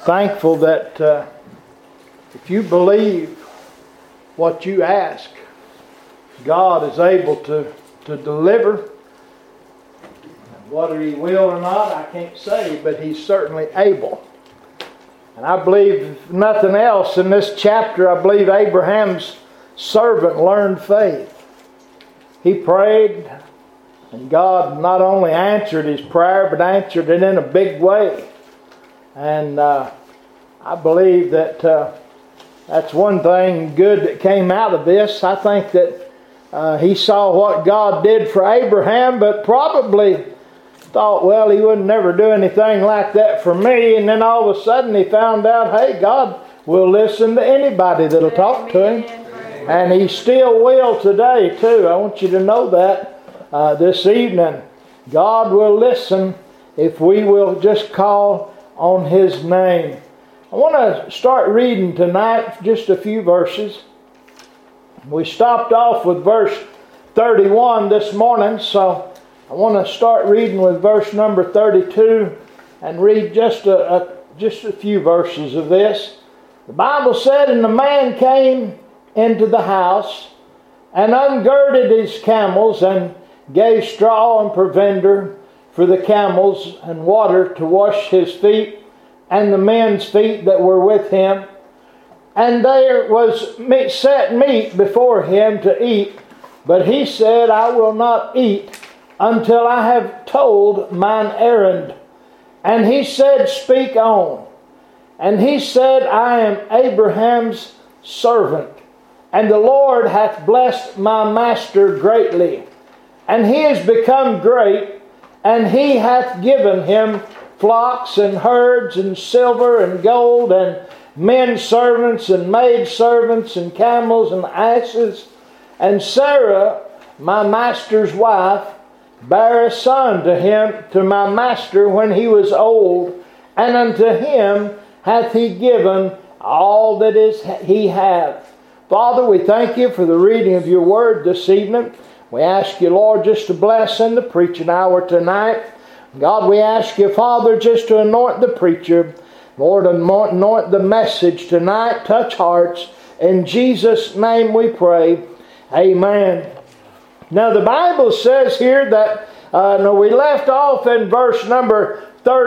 thankful that if you believe what you ask, God is able to deliver. Whether He will or not, I can't say, but He's certainly able. And I believe, if nothing else, in this chapter, I believe Abraham's servant learned faith. He prayed, and God not only answered his prayer, but answered it in a big way. And I believe that that's one thing good that came out of this. I think that he saw what God did for Abraham, but probably thought, well, He would never do anything like that for me. And then all of a sudden he found out, hey, God will listen to anybody that'll talk to Him. And He still will today too. I want you to know that this evening. God will listen if we will just call on His name. I want to start reading tonight just a few verses. We stopped off with verse 31 this morning, so I want to start reading with verse number 32 and read just a few verses of this. The Bible said, "And the man came into the house and ungirded his camels and gave straw and provender for the camels and water to wash his feet and the men's feet that were with him. And there was set meat before him to eat, but he said, I will not eat until I have told mine errand. And he said, Speak on. And he said, I am Abraham's servant, and the Lord hath blessed my master greatly. And he is become great, and he hath given him flocks and herds and silver and gold and men servants and maid servants and camels and asses. And Sarah, my master's wife, bare a son to him, to my master, when he was old, and unto him hath he given all that he hath." Father, we thank You for the reading of Your word this evening. We ask You, Lord, just to bless in the preaching hour tonight. God, we ask You, Father, just to anoint the preacher. Lord, anoint the message tonight. Touch hearts. In Jesus' name we pray. Amen. Now the Bible says here that we left off in verse number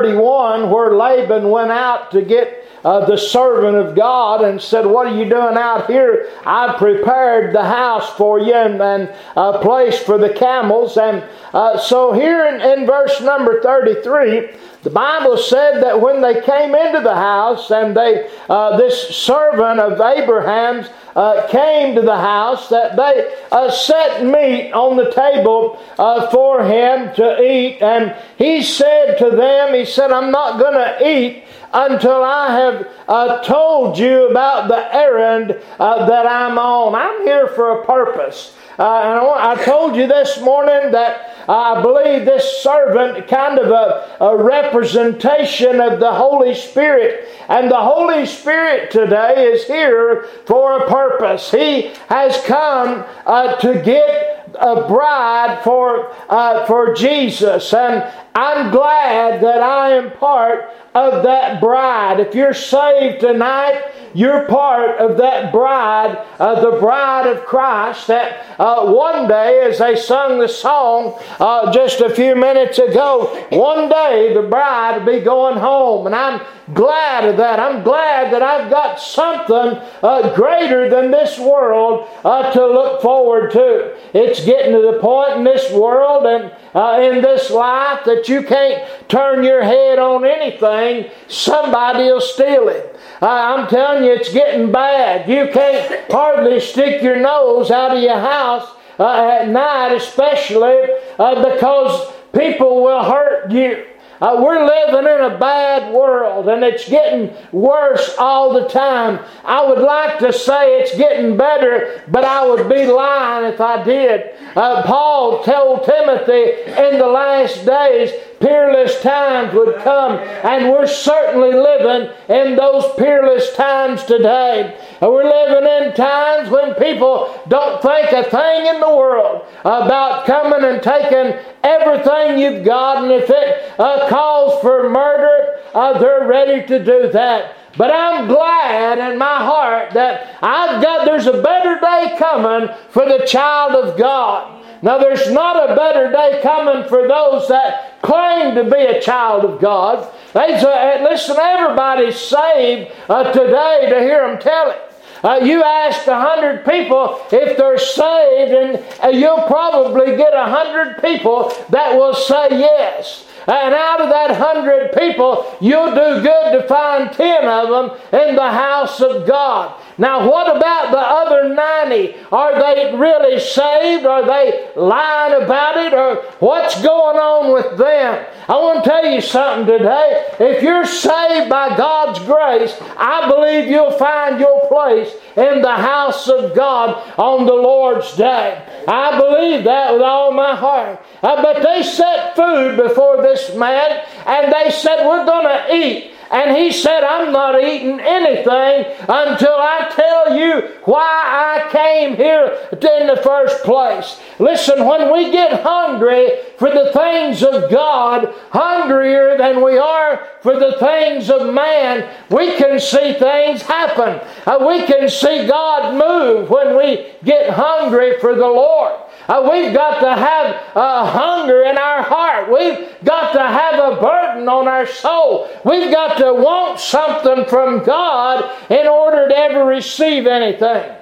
31 where Laban went out to get the servant of God and said, what are you doing out here? I prepared the house for you and a place for the camels. And so here in verse number 33, the Bible said that when they came into the house and this servant of Abraham's came to the house, that they set meat on the table for him to eat. And he said to them, he said, I'm not going to eat until I have told you about the errand that I'm on. I'm here for a purpose. And I told you this morning that I believe this servant kind of a representation of the Holy Spirit. And the Holy Spirit today is here for a purpose. He has come to get a bride for Jesus. And I'm glad that I am part of that bride. If you're saved tonight, you're part of that bride, the bride of Christ, that one day, as they sung the song just a few minutes ago, one day the bride will be going home. And I'm glad of that. I'm glad that I've got something greater than this world to look forward to. It's getting to the point in this world and in this life that you can't turn your head on anything. Somebody will steal it. I'm telling you, it's getting bad. You can't hardly stick your nose out of your house at night, especially because people will hurt you. We're living in a bad world, and it's getting worse all the time. I would like to say it's getting better, but I would be lying if I did. Paul told Timothy in the last days, peerless times would come, and we're certainly living in those peerless times today. We're living in times when people don't think a thing in the world about coming and taking everything you've got, and if it calls for murder, they're ready to do that. But I'm glad in my heart that there's a better day coming for the child of God. Now, there's not a better day coming for those that claim to be a child of God. Listen, everybody's saved today to hear them tell it. You ask 100 people if they're saved, and you'll probably get 100 people that will say yes. And out of that 100 people, you'll do good to find 10 of them in the house of God. Now, what about the other 90? Are they really saved? Are they lying about it? Or what's going on with them? I want to tell you something today. If you're saved by God's grace, I believe you'll find your place in the house of God on the Lord's day. I believe that with all my heart. But they set food before this man, and they said, we're going to eat. And he said, I'm not eating anything until I tell you why I came here in the first place. Listen, when we get hungry for the things of God, hungrier than we are for the things of man, we can see things happen. We can see God move when we get hungry for the Lord. We've got to have a hunger in our heart. We've got to have a burden on our soul. We've got to want something from God in order to ever receive anything.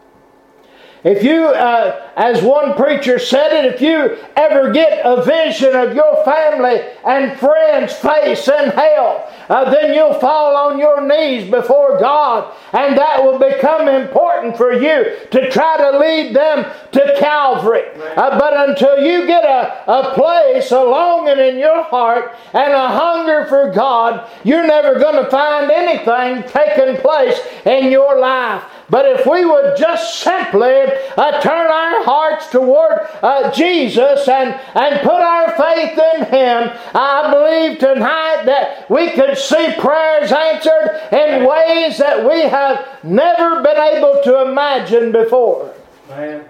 If you, as one preacher said it, if you ever get a vision of your family and friends' face in hell, then you'll fall on your knees before God, and that will become important for you to try to lead them to Calvary. But until you get a place, a longing in your heart and a hunger for God, you're never going to find anything taking place in your life. But if we would just simply turn our hearts toward Jesus and put our faith in Him, I believe tonight that we could see prayers answered in ways that we have never been able to imagine before. Man.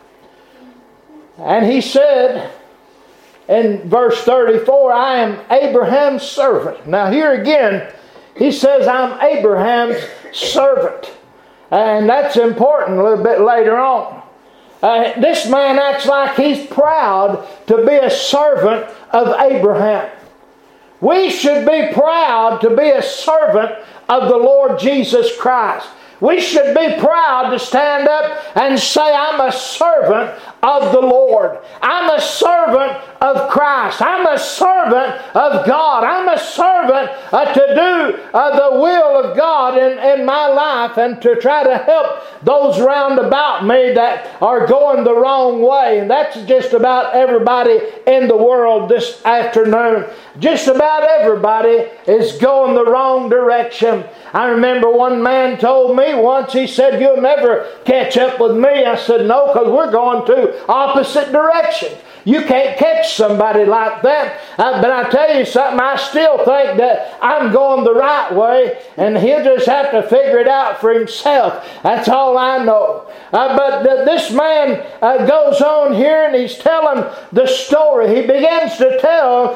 And he said in verse 34, I am Abraham's servant. Now here again, he says, I'm Abraham's servant. And that's important a little bit later on. This man acts like he's proud to be a servant of Abraham. We should be proud to be a servant of the Lord Jesus Christ. We should be proud to stand up and say, I'm a servant of the Lord. I'm a servant of Christ. I'm a servant of God. I'm a servant to do the will of God in my life and to try to help those round about me that are going the wrong way. And that's just about everybody in the world this afternoon. Just about everybody is going the wrong direction. I remember one man told me once, he said, you'll never catch up with me. I said, no, because we're going to opposite directions. You can't catch somebody like that. But I tell you something, I still think that I'm going the right way, and he'll just have to figure it out for himself. That's all I know. But this man goes on here, and he's telling the story. He begins to tell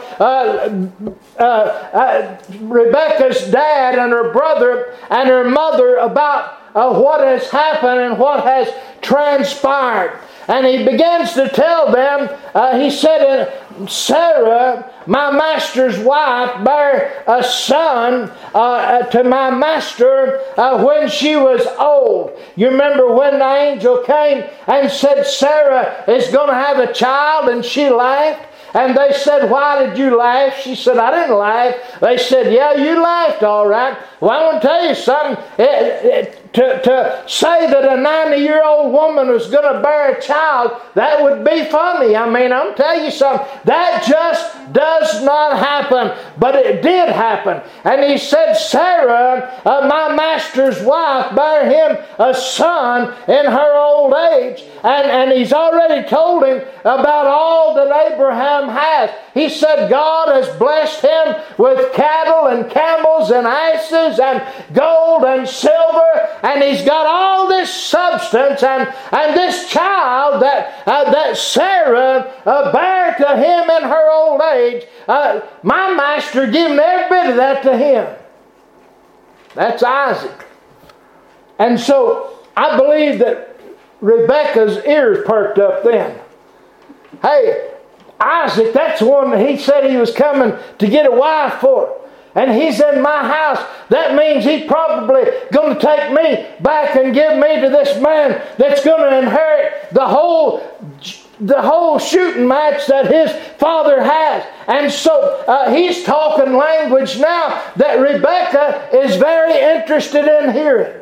Rebekah's dad and her brother and her mother about what has happened and what has transpired. And he begins to tell them, he said, Sarah, my master's wife, bare a son to my master when she was old. You remember when the angel came and said, Sarah is going to have a child, and she laughed? And they said, why did you laugh? She said, I didn't laugh. They said, yeah, you laughed all right. Well, I want to tell you something. To say that a 90-year-old woman was going to bear a child, that would be funny. I mean, I'm telling you something. That just does not happen. But it did happen. And he said, Sarah, my master's wife, bare him a son in her old age. And he's already told him about all that Abraham has. He said God has blessed him with cattle and camels and asses and gold and silver and he's got all this substance and this child that Sarah bare to him in her old age. My master given every bit of that to him. That's Isaac. And so I believe that Rebekah's ears perked up then. Hey, Isaac, that's the one that he said he was coming to get a wife for. And he's in my house. That means he's probably going to take me back and give me to this man that's going to inherit the whole shooting match that his father has. And so he's talking language now that Rebekah is very interested in hearing.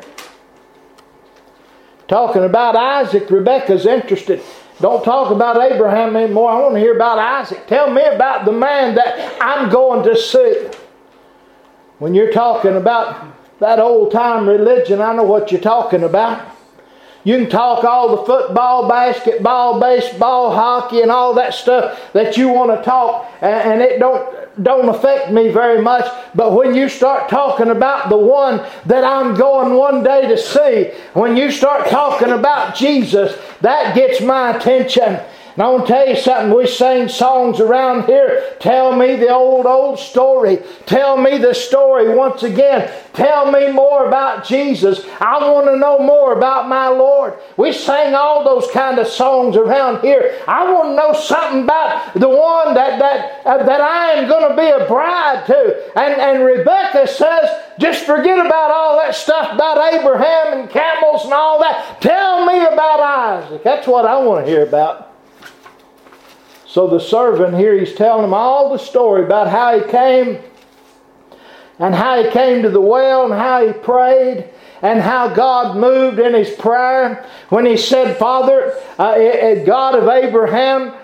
Talking about Isaac, Rebekah's interested. Don't talk about Abraham anymore. I want to hear about Isaac. Tell me about the man that I'm going to see. When you're talking about that old-time religion, I know what you're talking about. You can talk all the football, basketball, baseball, hockey, and all that stuff that you want to talk, and it don't affect me very much. But when you start talking about the one that I'm going one day to see, when you start talking about Jesus, that gets my attention. And I want to tell you something. We sing songs around here. Tell me the old story. Tell me the story once again. Tell me more about Jesus. I want to know more about my Lord. We sing all those kind of songs around here. I want to know something about the one that I am going to be a bride to. And Rebekah says, just forget about all that stuff about Abraham and camels and all that. Tell me about Isaac. That's what I want to hear about. So the servant here, he's telling him all the story about how he came and how he came to the well and how he prayed and how God moved in his prayer when he said, Father, God of Abraham,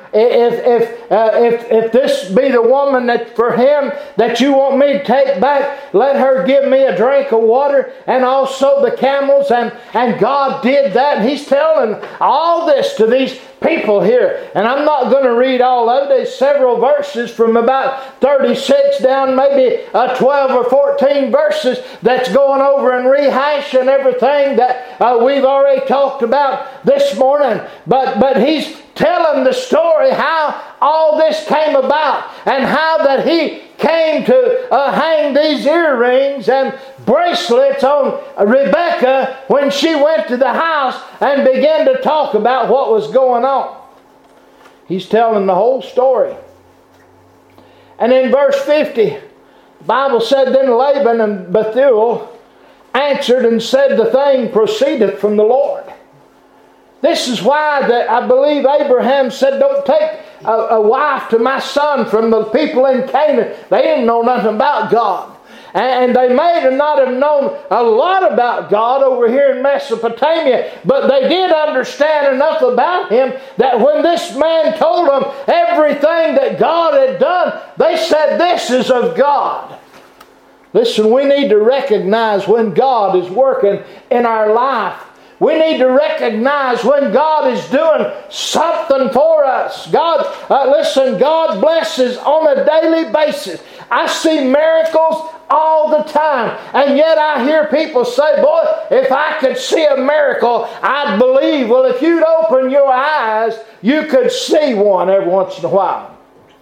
if this be the woman that for him that you want me to take back, let her give me a drink of water and also the camels. And God did that. And he's telling all this to these people here. And I'm not going to read all of it. There's several verses from about 36 down maybe 12 or 14 verses that's going over and rehashing everything that we've already talked about this morning. But he's telling the story how all this came about and how that he came to hang these earrings and bracelets on Rebekah when she went to the house and began to talk about what was going on. He's telling the whole story. And in verse 50, the Bible said, Then Laban and Bethuel answered and said, The thing proceedeth from the Lord. This is why that I believe Abraham said, Don't take a wife to my son from the people in Canaan. They didn't know nothing about God. And they may not have known a lot about God over here in Mesopotamia, but they did understand enough about Him that when this man told them everything that God had done, they said, This is of God. Listen, we need to recognize when God is working in our life. We need to recognize when God is doing something for us. Listen, God blesses on a daily basis. I see miracles all the time. And yet I hear people say, boy, if I could see a miracle, I'd believe. Well, if you'd open your eyes, you could see one every once in a while.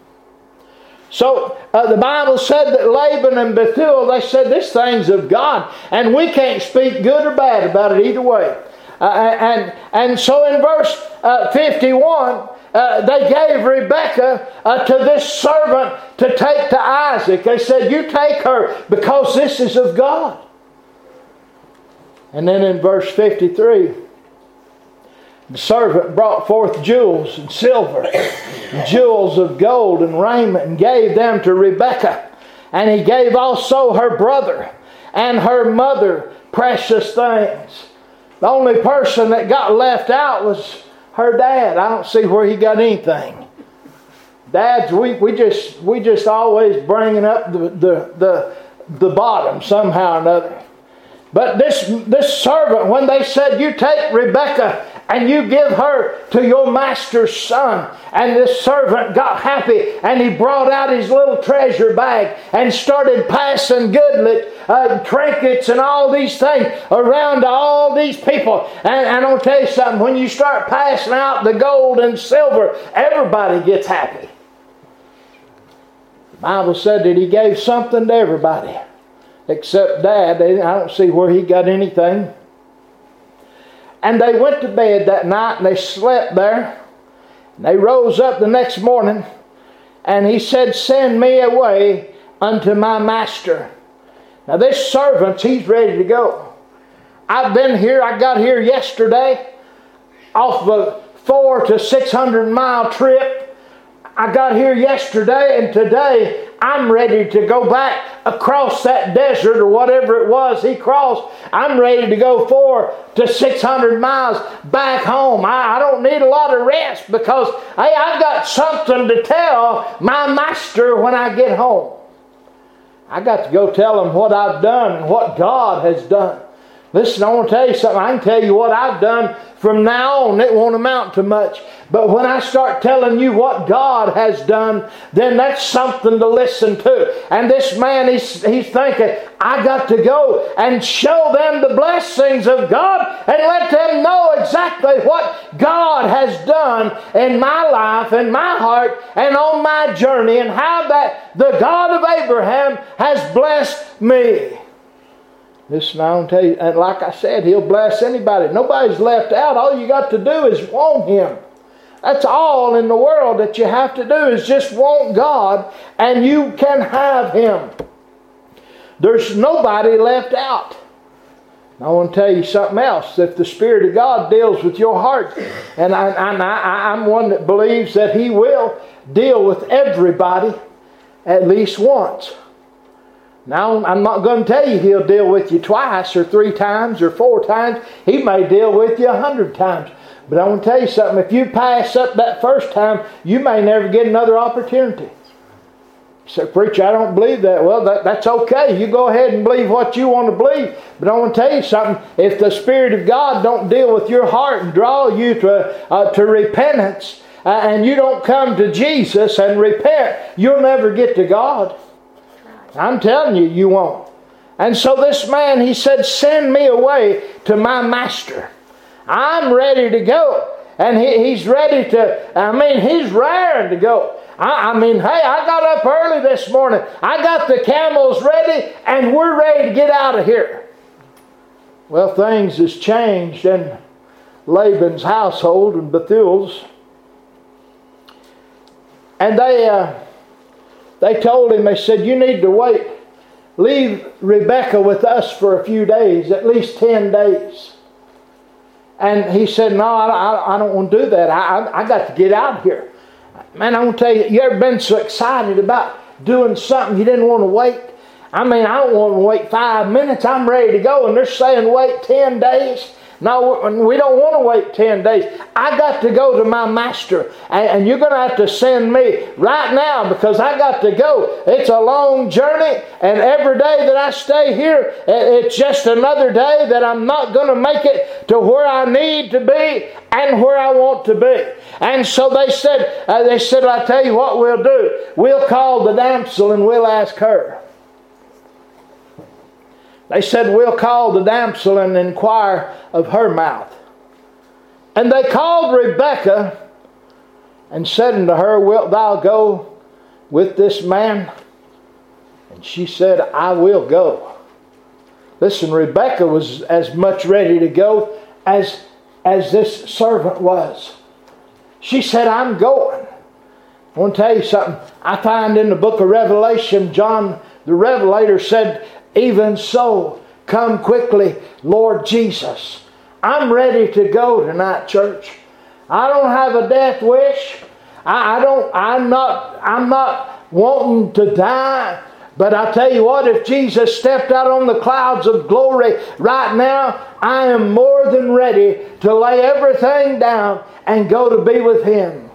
So the Bible said that Laban and Bethuel, they said this thing's of God. And we can't speak good or bad about it either way. And so in verse 51, they gave Rebekah to this servant to take to Isaac. They said, You take her because this is of God. And then in verse 53, the servant brought forth jewels and silver, and jewels of gold and raiment, and gave them to Rebekah. And he gave also her brother and her mother precious things. The only person that got left out was her dad. I don't see where he got anything. Dads, we just always bringing up the bottom somehow or another. But this servant, when they said, You take Rebekah and you give her to your master's son. And this servant got happy, and he brought out his little treasure bag and started passing goodlet, trinkets and all these things around to all these people. And I'm going to tell you something, when you start passing out the gold and silver, everybody gets happy. The Bible said that he gave something to everybody except Dad. I don't see where he got anything. And they went to bed that night and they slept there. And they rose up the next morning, and he said, "Send me away unto my master." Now this servant, he's ready to go. I've been here, I got here yesterday off of a 400 to 600 mile trip. I got here yesterday, and today I'm ready to go back across that desert or whatever it was he crossed. I'm ready to go 400 to 600 miles back home. I don't need a lot of rest because, hey, I've got something to tell my master when I get home. I got to go tell him what I've done and what God has done. Listen, I want to tell you something. I can tell you what I've done from now on. It won't amount to much. But when I start telling you what God has done, then that's something to listen to. And this man, he's thinking, I got to go and show them the blessings of God and let them know exactly what God has done in my life, in my heart, and on my journey, and how that the God of Abraham has blessed me. Listen, I want to tell you, and like I said, He'll bless anybody. Nobody's left out. All you got to do is want Him. That's all in the world that you have to do, is just want God, and you can have Him. There's nobody left out. I want to tell you something else. If the Spirit of God deals with your heart, and I'm one that believes that He will deal with everybody at least once. Now, I'm not going to tell you He'll deal with you twice or 3 times or 4 times. He may deal with you 100 times. But I want to tell you something. If you pass up that first time, you may never get another opportunity. You say, "Preacher, I don't believe that." Well, that's okay. You go ahead and believe what you want to believe. But I want to tell you something. If the Spirit of God don't deal with your heart and draw you to repentance, and you don't come to Jesus and repent, you'll never get to God. I'm telling you, you won't. And so this man, he said, "Send me away to my master." I'm ready to go. And he's ready to, he's raring to go. Hey, I got up early this morning. I got the camels ready, and we're ready to get out of here. Well, things has changed in Laban's household and Bethuel's. And they told him, they said, "You need to wait. Leave Rebekah with us for a few days, at least 10 days. And he said, "No, I don't want to do that. I got to get out of here." Man, I want to tell you, you ever been so excited about doing something you didn't want to wait? I don't want to wait 5 minutes. I'm ready to go. And they're saying wait 10 days. No, we don't want to wait 10 days. I got to go to my master. And you're going to have to send me right now because I got to go. It's a long journey. And every day that I stay here, it's just another day that I'm not going to make it to where I need to be and where I want to be. And so they said, "I tell you what we'll do. We'll call the damsel and we'll ask her." They said, "We'll call the damsel and inquire of her mouth." And they called Rebekah and said unto her, "Wilt thou go with this man?" And she said, "I will go." Listen, Rebekah was as much ready to go as this servant was. She said, "I'm going." I want to tell you something. I find in the book of Revelation, John the Revelator said, "Even so, come quickly, Lord Jesus." I'm ready to go tonight, church. I don't have a death wish. I'm not wanting to die. But I tell you what, if Jesus stepped out on the clouds of glory right now, I am more than ready to lay everything down and go to be with Him.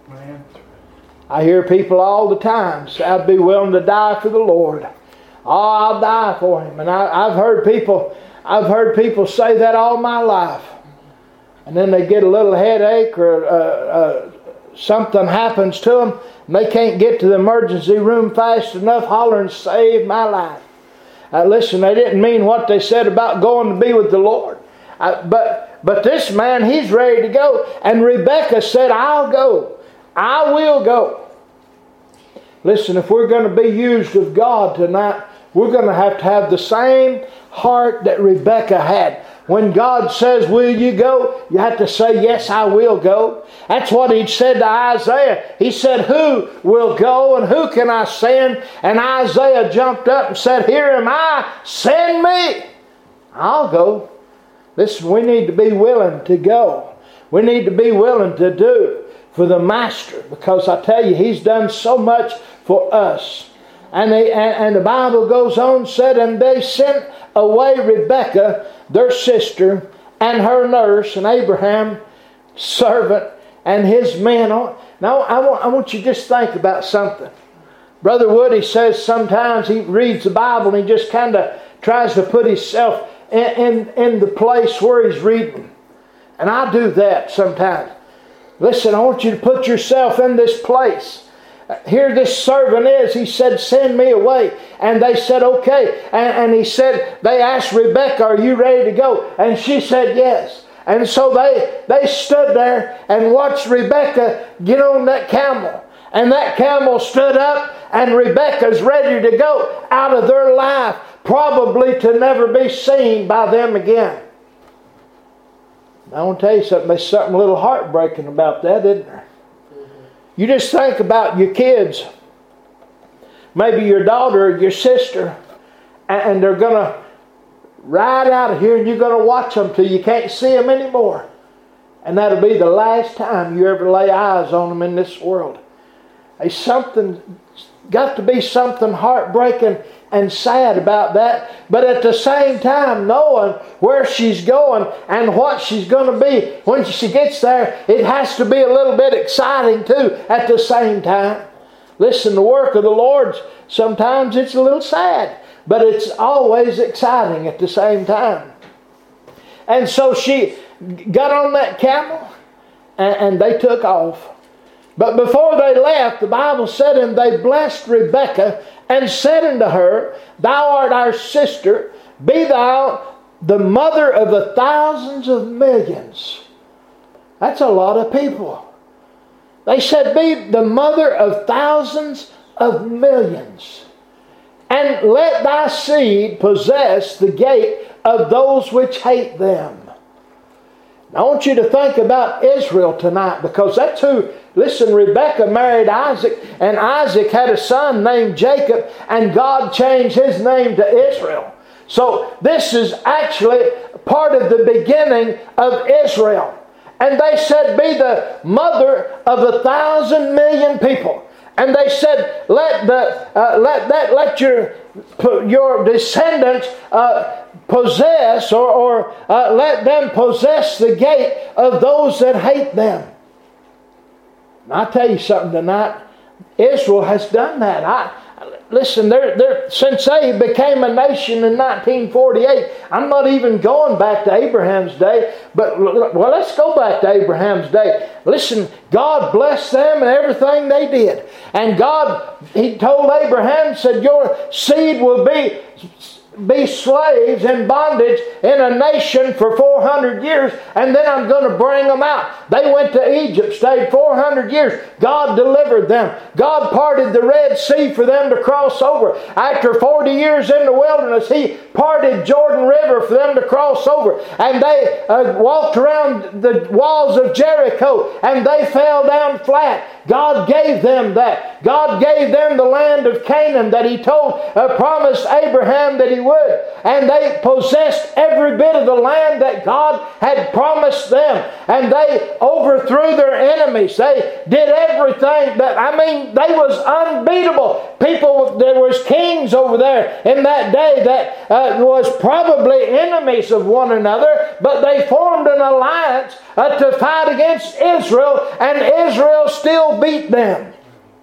I hear people all the time say, "I'd be willing to die for the Lord. Oh, I'll die for Him." And I've heard people say that all my life. and then they get a little headache or something happens to them, and they can't get to the emergency room fast enough, hollering, "Save my life." Listen, they didn't mean what they said about going to be with the Lord. But this man, he's ready to go. And Rebekah said, "I'll go. I will go." Listen, if we're going to be used of God tonight, we're going to have the same heart that Rebekah had. When God says, "Will you go?" you have to say, "Yes, I will go." That's what He said to Isaiah. He said, "Who will go and who can I send?" And Isaiah jumped up and said, "Here am I, send me." I'll go. Listen, we need to be willing to go. We need to be willing to do for the Master, because I tell you, He's done so much for us. And the Bible goes on, said, and they sent away Rebekah, their sister, and her nurse, and Abraham's servant, and his men. Now, I want you to just think about something. Brother Woody says sometimes he reads the Bible and he just kind of tries to put himself in the place where he's reading. And I do that sometimes. Listen, I want you to put yourself in this place. Here this servant is. He said, "Send me away." And they said, "Okay." And he said, they asked Rebekah, "Are you ready to go?" And she said, "Yes." And so they stood there and watched Rebekah get on that camel. And that camel stood up, and Rebekah's ready to go out of their life, probably to never be seen by them again. I want to tell you something. There's something a little heartbreaking about that, isn't there? You just think about your kids, maybe your daughter or your sister, and they're going to ride out of here, and you're going to watch them till you can't see them anymore. And that'll be the last time you ever lay eyes on them in this world. Got to be something heartbreaking and sad about that. But at the same time, knowing where she's going and what she's going to be when she gets there, it has to be a little bit exciting too at the same time. Listen, the work of the Lord, sometimes it's a little sad, but it's always exciting at the same time. And so she got on that camel and they took off. But before they left, the Bible said, and they blessed Rebekah and said unto her, "Thou art our sister, be thou the mother of the thousands of millions." That's a lot of people. They said, "Be the mother of thousands of millions. And let thy seed possess the gate of those which hate them." I want you to think about Israel tonight, because that's who, listen, Rebekah married Isaac, and Isaac had a son named Jacob, and God changed his name to Israel. So this is actually part of the beginning of Israel. And they said, "Be the mother of 1,000 million people." And they said, let your descendants possess or let them possess the gate of those that hate them. And I'll tell you something tonight. Israel has done that. Listen, since they became a nation in 1948, I'm not even going back to Abraham's day, but well, let's go back to Abraham's day. Listen, God blessed them and everything they did. And God, He told Abraham, said, "Your seed will be slaves in bondage in a nation for 400 years, and then I'm going to bring them out." They went to Egypt, stayed 400 years. God delivered them. God parted the Red Sea for them to cross over. After 40 years in the wilderness, He parted Jordan River for them to cross over. And they walked around the walls of Jericho, and they fell down flat. God gave them that. God gave them the land of Canaan that He promised Abraham that He would. And they possessed every bit of the land that God had promised them. And they overthrew their enemies. They did everything they was unbeatable. There was kings over there in that day that was probably enemies of one another, but they formed an alliance to fight against Israel, and Israel still beat them.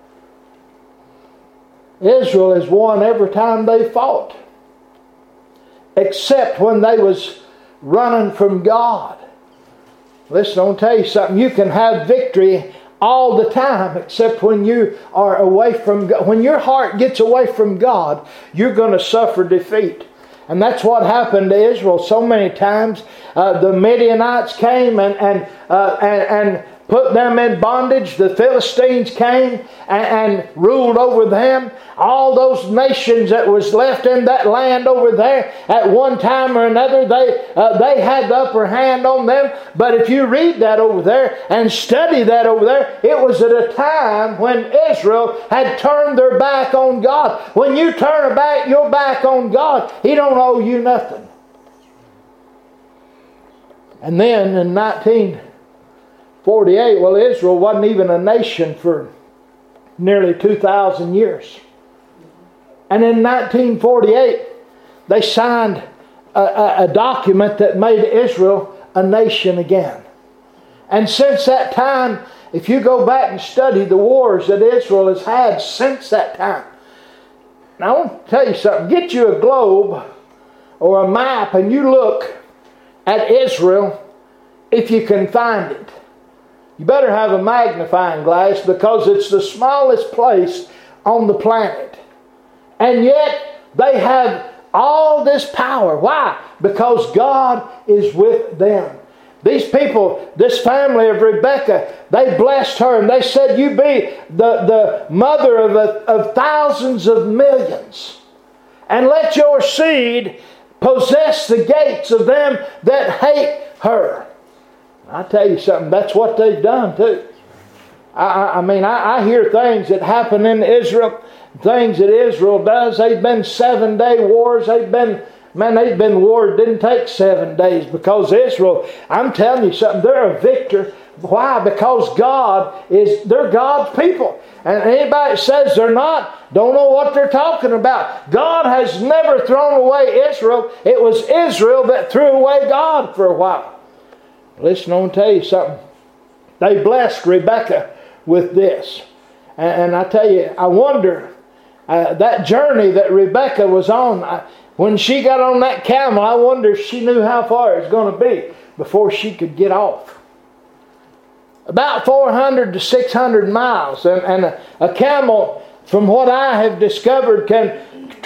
Israel has won every time they fought, except when they was running from God. Listen, I'll tell you something. You can have victory all the time, except when you are away from God. When your heart gets away from God, you're going to suffer defeat. And that's what happened to Israel so many times. The Midianites came and put them in bondage. The Philistines came and ruled over them. All those nations that was left in that land over there, at one time or another, they had the upper hand on them. But if you read that over there and study that over there, it was at a time when Israel had turned their back on God. When you turn your back on God, He don't owe you nothing. And then in 1948, well, Israel wasn't even a nation for nearly 2,000 years. And in 1948, they signed a document that made Israel a nation again. And since that time, if you go back and study the wars that Israel has had since that time. Now I want to tell you something. Get you a globe or a map and you look at Israel if you can find it. You better have a magnifying glass because it's the smallest place on the planet. And yet they have all this power. Why? Because God is with them. These people, this family of Rebekah, they blessed her and they said, you be the mother of thousands of millions. And let your seed possess the gates of them that hate her. I tell you something, that's what they've done too. I hear things that happen in Israel, things that Israel does. They've been 7-day wars. They've been wars. It didn't take 7 days because Israel, I'm telling you something, they're a victor. Why? Because they're God's people. And anybody that says they're not, don't know what they're talking about. God has never thrown away Israel. It was Israel that threw away God for a while. Listen, I want to tell you something. They blessed Rebekah with this. And I tell you, I wonder, that journey that Rebekah was on, when she got on that camel, I wonder if she knew how far it was going to be before she could get off. About 400 to 600 miles. And a camel, from what I have discovered, can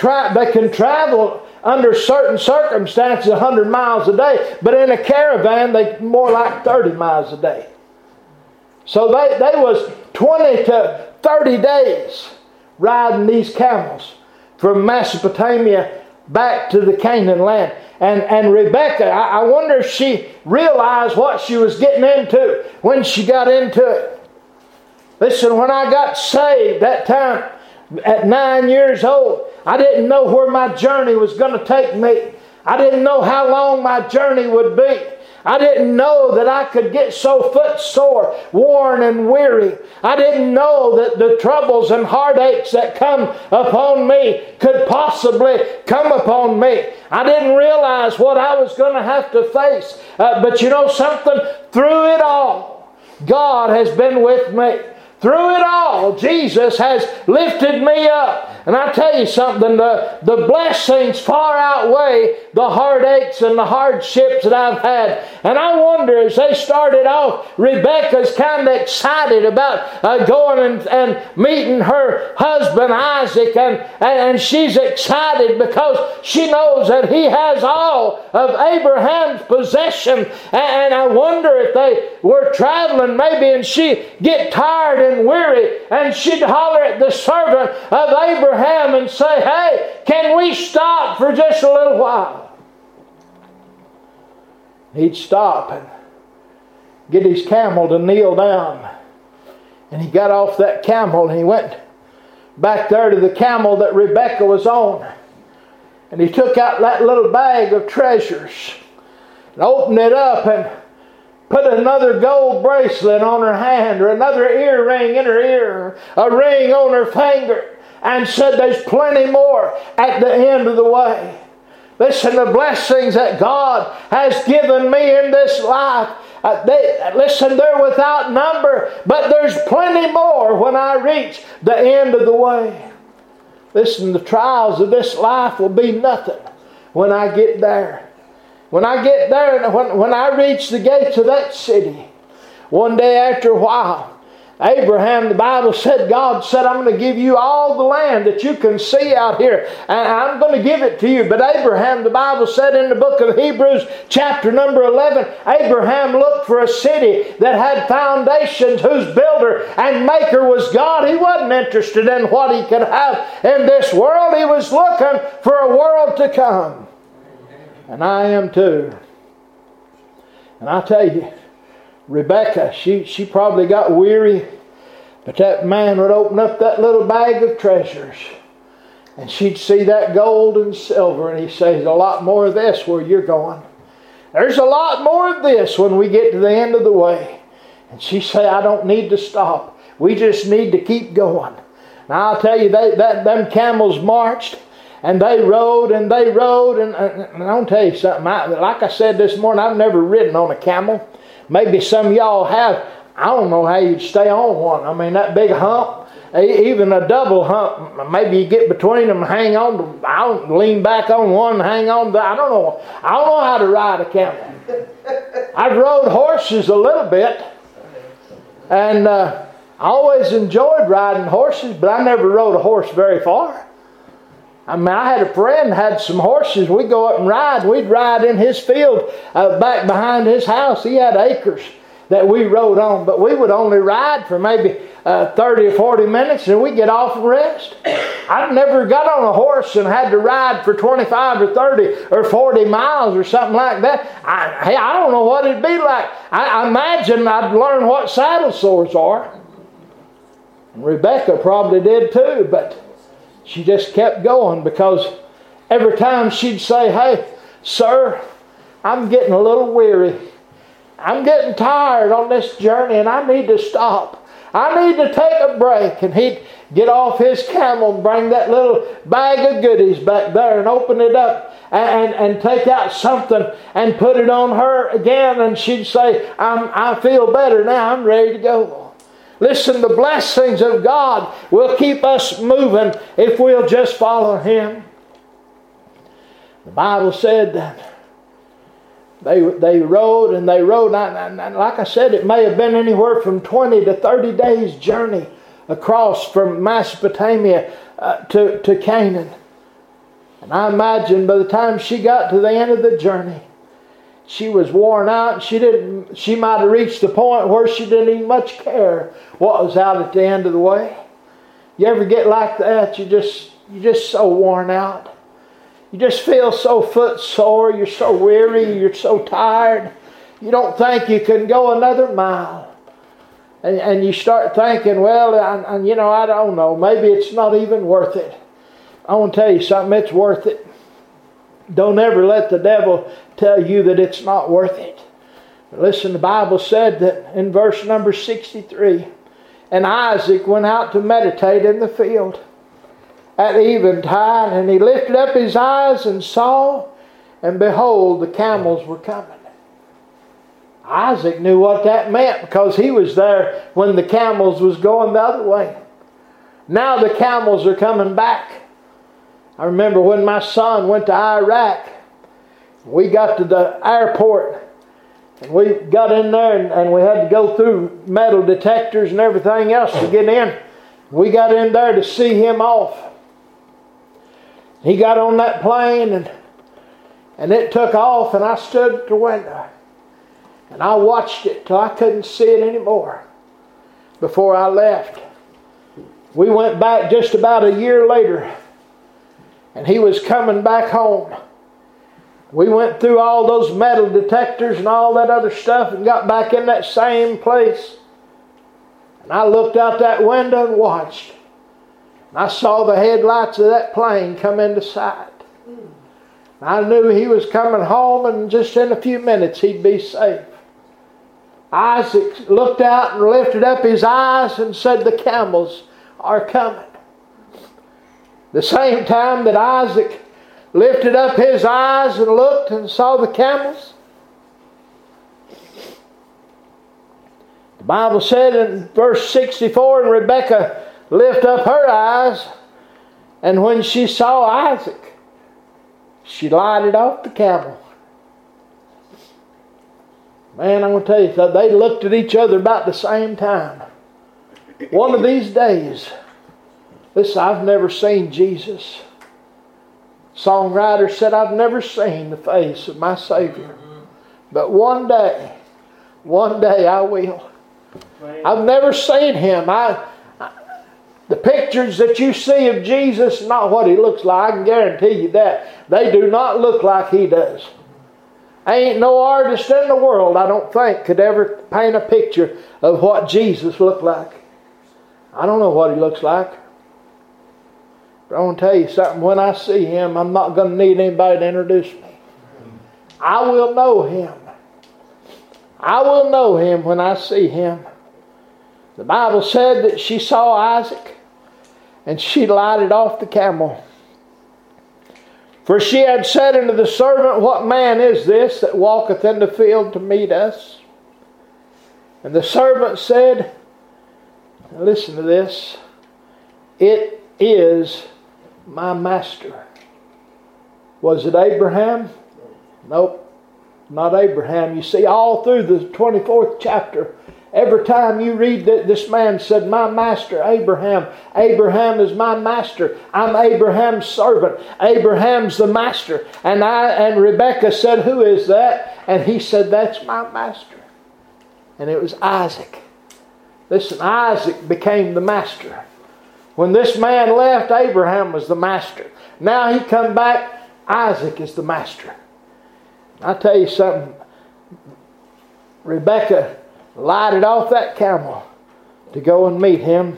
travel under certain circumstances 100 miles a day. But in a caravan, they more like 30 miles a day. So they was 20 to 30 days riding these camels from Mesopotamia back to the Canaan land. And Rebekah, I wonder if she realized what she was getting into when she got into it. Listen, when I got saved that time at 9 years old, I didn't know where my journey was going to take me. I didn't know how long my journey would be. I didn't know that I could get so footsore, worn and weary. I didn't know that the troubles and heartaches that come upon me could possibly come upon me. I didn't realize what I was going to have to face. But you know something? Through it all, God has been with me. Through it all, Jesus has lifted me up. And I tell you something, the blessings far outweigh the heartaches and the hardships that I've had. And I wonder, as they started off, Rebekah's kind of excited about going and meeting her husband Isaac. And she's excited because she knows that he has all of Abraham's possession. And I wonder if they were traveling maybe and she'd get tired and weary and she'd holler at the servant of Abraham and say, hey, can we stop for just a little while? He'd stop and get his camel to kneel down. And he got off that camel and he went back there to the camel that Rebekah was on. And he took out that little bag of treasures and opened it up and put another gold bracelet on her hand, or another earring in her ear, a ring on her finger, and said there's plenty more at the end of the way. Listen, the blessings that God has given me in this life, they're without number, but there's plenty more when I reach the end of the way. Listen, the trials of this life will be nothing when I get there. When I get there, and when I reach the gates of that city, one day after a while, Abraham, the Bible said, God said, I'm going to give you all the land that you can see out here, and I'm going to give it to you. But Abraham, the Bible said in the book of Hebrews, chapter number 11, Abraham looked for a city that had foundations, whose builder and maker was God. He wasn't interested in what he could have in this world. He was looking for a world to come. And I am too. And I tell you, Rebecca, she probably got weary, but that man would open up that little bag of treasures, and she'd see that gold and silver, and he'd say, there's a lot more of this where you're going. There's a lot more of this when we get to the end of the way. And she'd say, I don't need to stop. We just need to keep going. Now I'll tell you, them camels marched, and they rode, and I'll tell you something. Like I said this morning, I've never ridden on a camel. Maybe some of y'all have. I don't know how you'd stay on one. I mean, that big hump, even a double hump, maybe you get between them and hang on. I don't lean back on one and hang on. I don't know how to ride a camel. I've rode horses a little bit, and I always enjoyed riding horses, but I never rode a horse very far. I mean, I had a friend that had some horses. We'd go up and ride. We'd ride in his field back behind his house. He had acres that we rode on, but we would only ride for maybe 30 or 40 minutes, and we'd get off and rest. I've never got on a horse and had to ride for 25 or 30 or 40 miles or something like that. I don't know what it'd be like. I imagine I'd learn what saddle sores are. And Rebecca probably did too, but she just kept going, because every time she'd say, hey, sir, I'm getting a little weary. I'm getting tired on this journey, and I need to stop. I need to take a break. And he'd get off his camel and bring that little bag of goodies back there and open it up and take out something and put it on her again. And she'd say, I feel better now. I'm ready to go. Listen, the blessings of God will keep us moving if we'll just follow Him. The Bible said that they rode and they rode. And like I said, it may have been anywhere from 20 to 30 days journey across from Mesopotamia to Canaan. And I imagine by the time she got to the end of the journey, she was worn out. She might have reached the point where she didn't even much care what was out at the end of the way. You ever get like that? You're just so worn out. You just feel so footsore. You're so weary. You're so tired. You don't think you can go another mile. And you start thinking, well, I don't know. Maybe it's not even worth it. I want to tell you something. It's worth it. Don't ever let the devil tell you that it's not worth it. Listen, the Bible said that in verse number 63, and Isaac went out to meditate in the field at eventide, and he lifted up his eyes and saw, and behold, the camels were coming. Isaac knew what that meant, because he was there when the camels was going the other way. Now the camels are coming back. I remember when my son went to Iraq, we got to the airport, and we got in there, and we had to go through metal detectors and everything else to get in. We got in there to see him off. He got on that plane, and it took off, and I stood at the window, and I watched it till I couldn't see it anymore before I left. We went back just about a year later, and he was coming back home. We went through all those metal detectors and all that other stuff and got back in that same place. And I looked out that window and watched. And I saw the headlights of that plane come into sight. I knew he was coming home, and just in a few minutes he'd be safe. Isaac looked out and lifted up his eyes and said, the camels are coming. The same time that Isaac lifted up his eyes and looked and saw the camels, the Bible said in verse 64, and Rebekah lifted up her eyes, and when she saw Isaac, she lighted off the camel Man, I'm going to tell you, they looked at each other about the same time. One of these days, listen, I've never seen Jesus. Songwriter said, I've never seen the face of my Savior. But one day I will. I've never seen Him. The pictures that you see of Jesus, not what He looks like. I can guarantee you that. They do not look like He does. Ain't no artist in the world, I don't think, could ever paint a picture of what Jesus looked like. I don't know what He looks like. But I want to tell you something. When I see Him, I'm not going to need anybody to introduce me. I will know Him. I will know Him when I see Him. The Bible said that she saw Isaac and she lighted off the camel. For she had said unto the servant, What man is this that walketh in the field to meet us? And the servant said, listen to this, it is my master. Was it Abraham? Nope, not Abraham. You see, all through the 24th chapter, every time you read that this man said, my master, Abraham. Abraham is my master. I'm Abraham's servant. Abraham's the master. And Rebekah said, who is that? And he said, that's my master. And it was Isaac. Listen, Isaac became the master. When this man left, Abraham was the master. Now he come back, Isaac is the master. I'll tell you something. Rebekah lighted off that camel to go and meet him.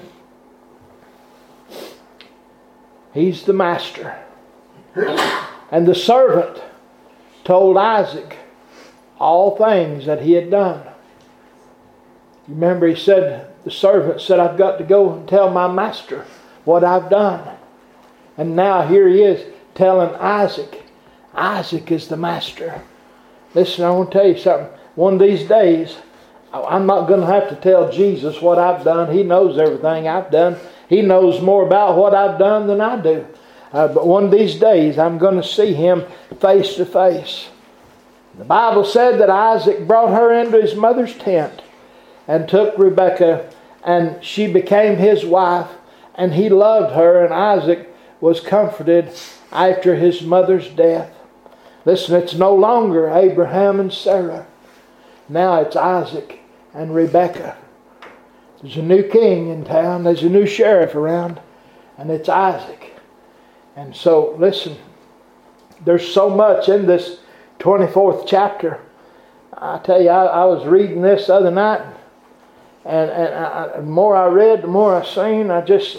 He's the master. And the servant told Isaac all things that he had done. You remember he said, the servant said, I've got to go and tell my master what I've done. And now here he is telling Isaac. Isaac is the master. Listen, I want to tell you something. One of these days, I'm not going to have to tell Jesus what I've done. He knows everything I've done. He knows more about what I've done than I do. But one of these days, I'm going to see Him face to face. The Bible said that Isaac brought her into his mother's tent and took Rebekah, and she became his wife, and he loved her, and Isaac was comforted after his mother's death. Listen, it's no longer Abraham and Sarah. Now it's Isaac and Rebekah. There's a new king in town. There's a new sheriff around. And it's Isaac. And so, listen. There's so much in this 24th chapter. I tell you, I was reading this the other night. And the more I read, the more I seen. I just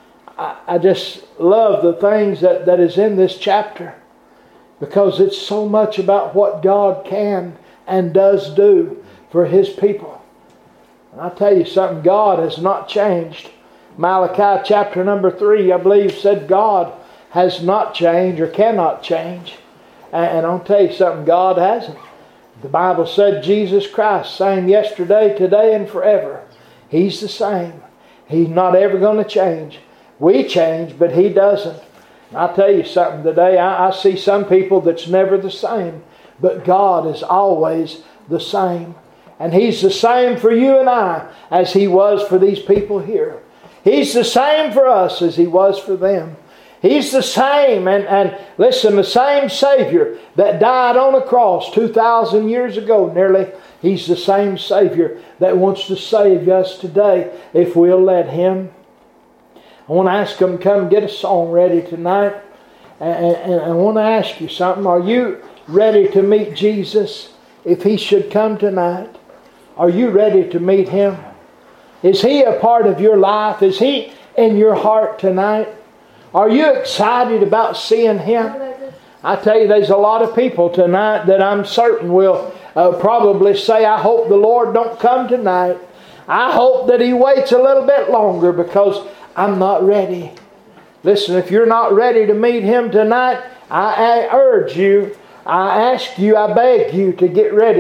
love the things that is in this chapter. Because it's so much about what God can and does do for His people. And I'll tell you something, God has not changed. Malachi chapter number 3, I believe, said God has not changed or cannot change. And I'll tell you something, God hasn't. The Bible said Jesus Christ, same yesterday, today, and forever. He's the same. He's not ever going to change. We change, but He doesn't. And I'll tell you something today, I see some people that's never the same. But God is always the same. And He's the same for you and I as He was for these people here. He's the same for us as He was for them. He's the same. And listen, the same Savior that died on a cross 2,000 years ago nearly. He's the same Savior that wants to save us today if we'll let Him. I want to ask them to come get a song ready tonight. And I want to ask you something. Are you ready to meet Jesus if He should come tonight? Are you ready to meet Him? Is He a part of your life? Is He in your heart tonight? Are you excited about seeing Him? I tell you, there's a lot of people tonight that I'm certain will probably say, I hope the Lord don't come tonight. I hope that He waits a little bit longer because I'm not ready. Listen, if you're not ready to meet Him tonight, I urge you, I ask you, I beg you to get ready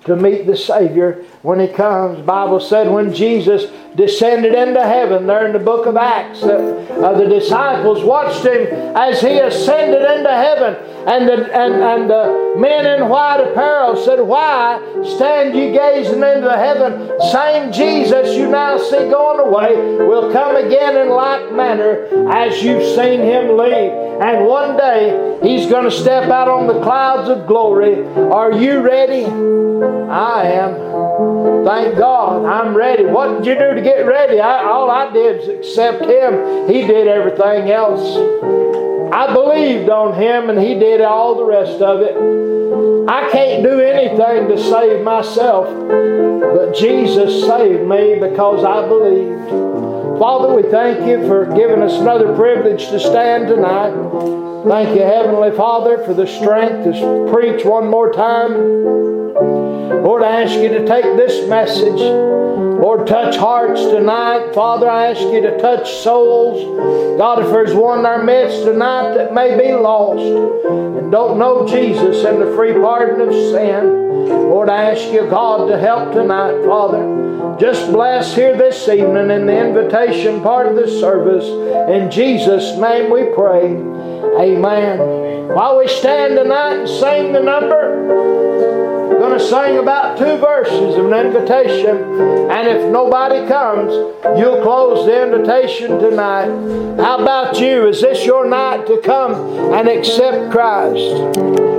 to meet the Savior when He comes. The Bible said when Jesus descended into heaven, there in the book of Acts, the disciples watched Him as He ascended into heaven. And the men in white apparel said, "Why stand ye gazing into heaven? Same Jesus you now see going away will come again in like manner as you've seen Him leave." And one day He's going to step out on the clouds of glory. Are you ready? I am. Thank God, I'm ready. What did you do to get ready? All I did was accept Him. He did everything else. I believed on Him and He did all the rest of it. I can't do anything to save myself, but Jesus saved me because I believed. Father, we thank You for giving us another privilege to stand tonight. Thank You, Heavenly Father, for the strength to preach one more time. Lord, I ask You to take this message. Lord, touch hearts tonight. Father, I ask You to touch souls. God, if there's one in our midst tonight that may be lost and don't know Jesus and the free pardon of sin, Lord, I ask You, God, to help tonight, Father. Just bless here this evening in the invitation part of this service. In Jesus' name we pray. Amen. While we stand tonight and sing the number, we're going to sing about 2 verses of an invitation. And if nobody comes, you'll close the invitation tonight. How about you? Is this your night to come and accept Christ?